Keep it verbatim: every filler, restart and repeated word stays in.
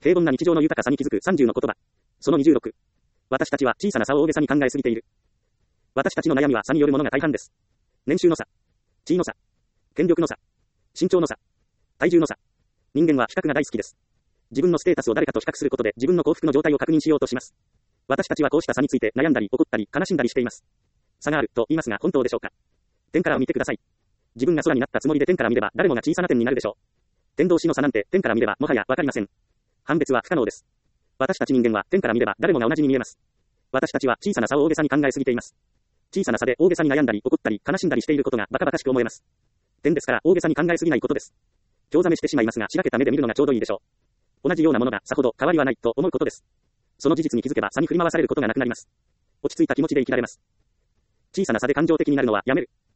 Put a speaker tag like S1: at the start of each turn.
S1: 平凡な日常の豊かさに気づくさんじゅうの言葉。そのにじゅうろく。私たちは小さな差を大げさに考えすぎている。私たちの悩みは差によるものが大半です。年収の差、地位の差、権力の差、身長の差、体重の差。人間は比較が大好きです。自分のステータスを誰かと比較することで自分の幸福の状態を確認しようとします。私たちはこうした差について悩んだり怒ったり悲しんだりしています。差があると言いますが本当でしょうか。天からを見てください。自分が空になったつもりで天から見れば誰もが小さな点になるでしょう。天同士の差なんて天から見ればもはやわかりません。判別は不可能です。私たち人間は天から見れば誰もが同じに見えます。私たちは小さな差を大げさに考えすぎています。小さな差で大げさに悩んだり怒ったり悲しんだりしていることがバカバカしく思えます。天ですから大げさに考えすぎないことです。興ざめしてしまいますが開けた目で見るのがちょうどいいでしょう。同じようなものがさほど変わりはないと思うことです。その事実に気づけば差に振り回されることがなくなります。落ち着いた気持ちで生きられます。小さな差で感情的になるのはやめる。